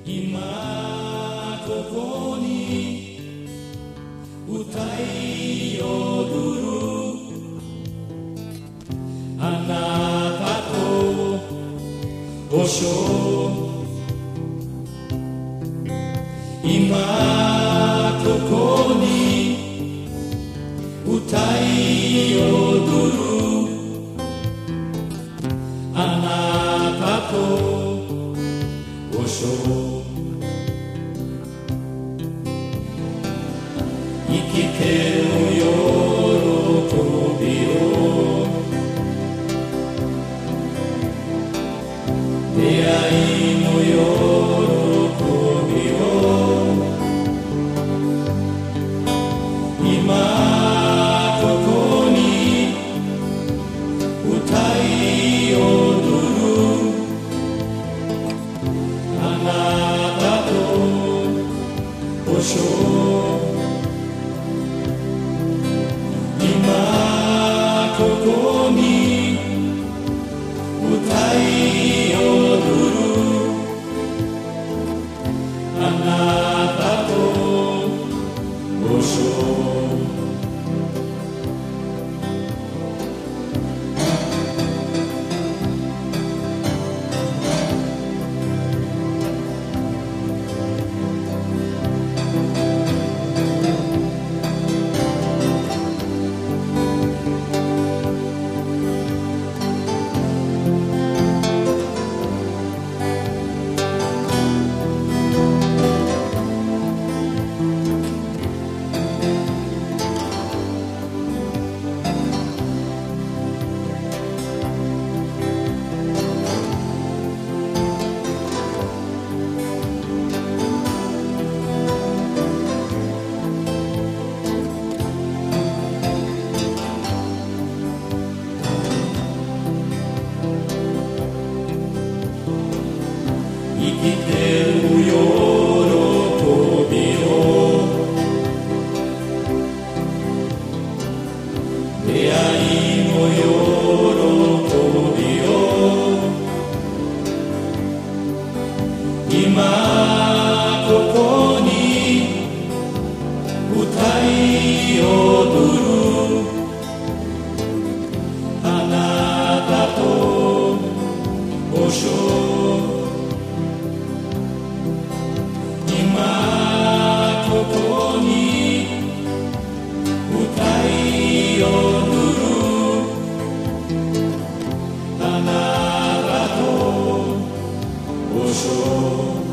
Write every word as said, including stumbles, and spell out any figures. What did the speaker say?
今ここに歌い踊るあなたとご唱今ここに歌い踊るあなたとご唱生きてる喜びを出会いの喜びを今ここに歌い踊るあなたとご唱今ここに歌い踊るあなたとご唱生きてる喜びを出会いの喜びを今ここに歌い踊るあなたとご唱今ここに歌い踊るあなたとご唱